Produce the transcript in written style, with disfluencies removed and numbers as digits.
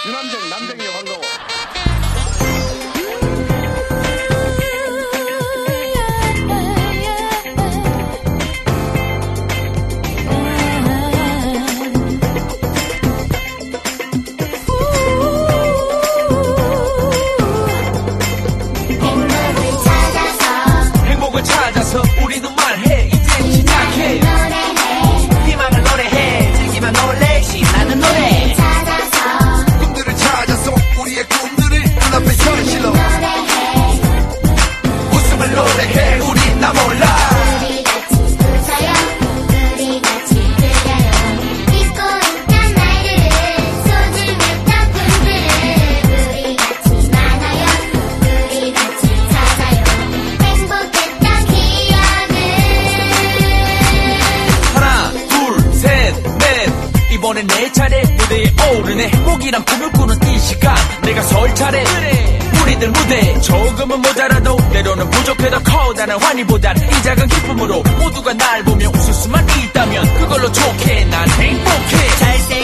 유남쟁 남쟁이 반가워. 행복을 찾아서 우리도 말해 이제 시작해 희망을 노래해 즐기며 놀래 신나는 노래 꿈들을 찾아서 우리의 꿈들을 눈앞에 현실로 웃음을 노래해 우린 나 몰라 우리 같이 웃어요 우리 같이 즐겨요 잊고 있던 날들은 소중했던 꿈들을 우리 같이 나눠요 우리 같이 찾아요 행복했던 기억을 하나 둘셋넷 이번엔 내 차례 무대에 오르네 행복이란 꿈을 꾸는 이 시간 내가 설 차례 우리들 무대 조금은 모자라도 때로는 부족해도 커다란 환희보단 이 작은 기쁨으로 모두가 날 보며 웃을 수만 있다면 그걸로 좋게 난 행복해 절대